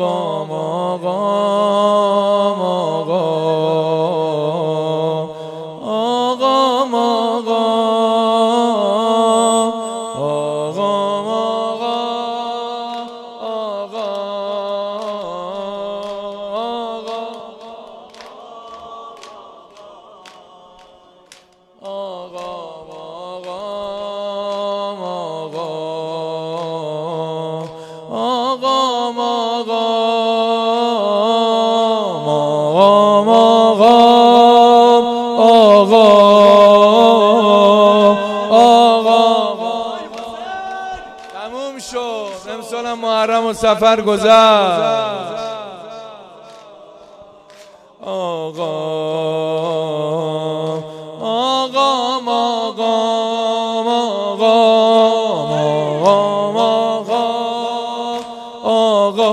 تموم شد. امسال محرم و سفر گذشت. آقا آقا آقا آقا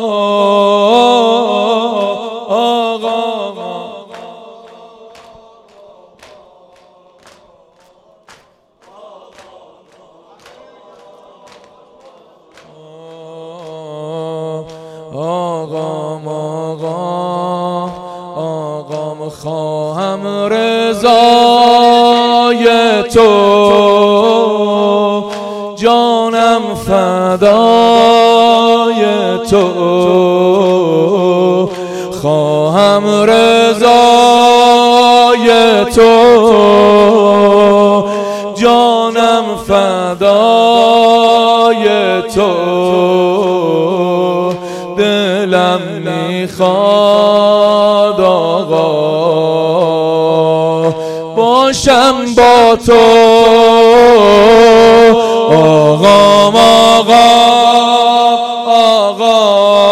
آقا خواهم رضای تو، جانم فدای تو، خواهم رضای تو، جانم فدای تو، دلم میخواد آقا باشم با تو، آقا آقا آقا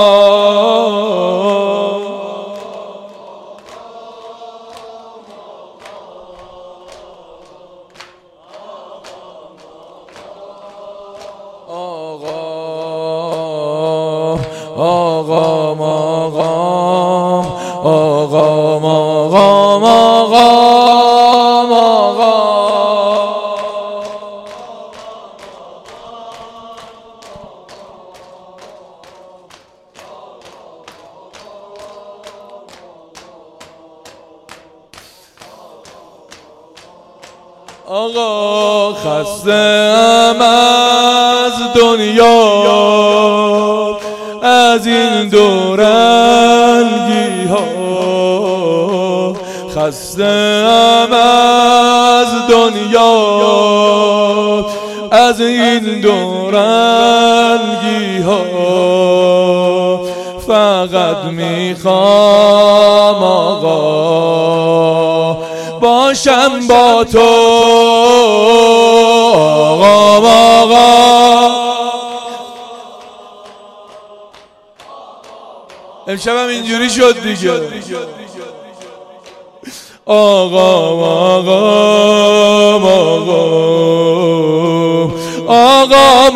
آقا خسته‌ام از دنیا، از این دورنگی ها، خسته‌ام از دنیا، از این دورنگی ها، فقط میخوام آقا باشم با تو، آقا آقا امشبم اینجوری شد دیگه، آقا آقا آقا آقا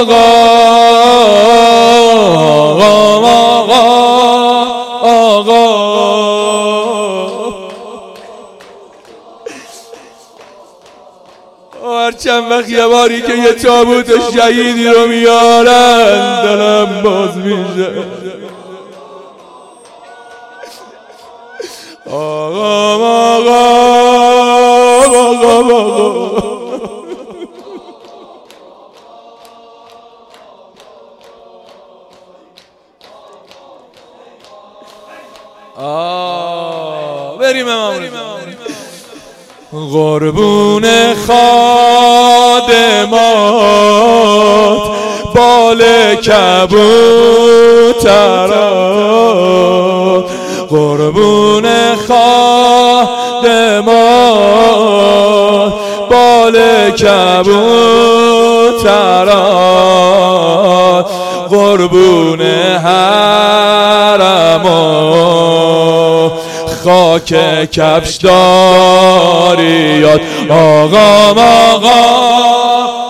آقا هر چند وقت یه باری که یه تابوت شهیدی رو میارن دلم باز میشه، آقا آقا آقا بریم امام قربون خادمات بال کبوترات، قربون خادمات بال کبوترات، قربون حرمات خاک کفش داریات، آقا آقا